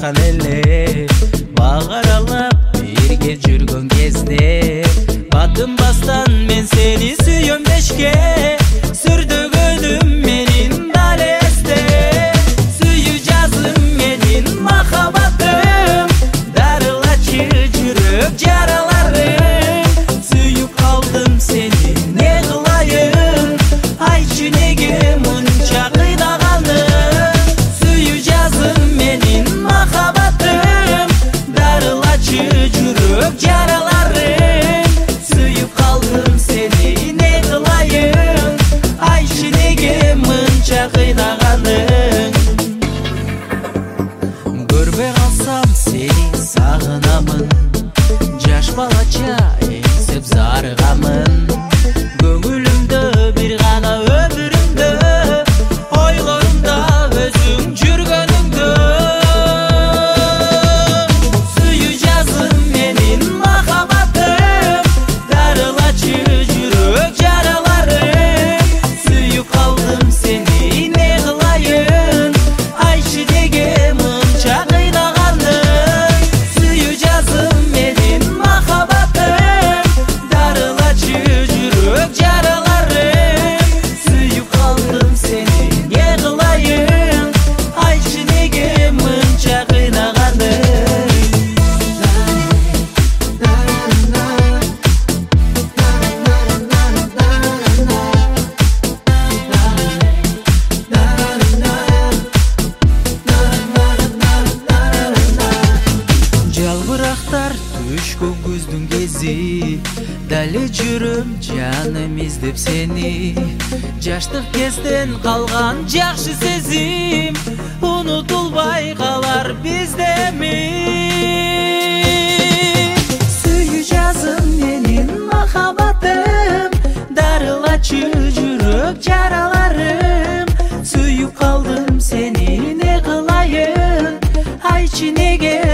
жаткан эле бак аралап бирге жүргөн кезде бадым бастан мен сени сүйөм дешке сүрдөгөнүм менин дал эсте сүйүү жазым менин махаббатым дарылачы жүрөк жараларым сүйүп калдым сени не кылайын айтчы неге мынча кыйнаганың сүйүү жазым менин махаббатым дарылачы жүрөк жараларым сүйүп калдым сени не кылайын айтчы неге мынча кыйнаганың көрбөй калсам сени сагынамын жаш балача эңсеп зарыгамын көңүлүмдө бир гана өмүрүмдө ойлорумда өзүң жүргөнүңдө сүйүү жазым менин махаббатым дарылачы жүрөк жараларым сүйүп калдым сени не кылайын айтчы неге мынча кыйнаганың сүйүү жазым менин махаббатым дарылачы жүрөк жараларым сүйүп калдым сени не кылайын айтчы неге мынча кыйнаганың жалбырактар түшкөн күздүн кези дали жүрөм жаным издеп сени жаштык кезден калган жакшы сезим унутулбай калар биздеми сүйүү жазым менин махаббатым дарылачы жүрөк жараларым сүйүп калдым сени не кылайын айтчы неге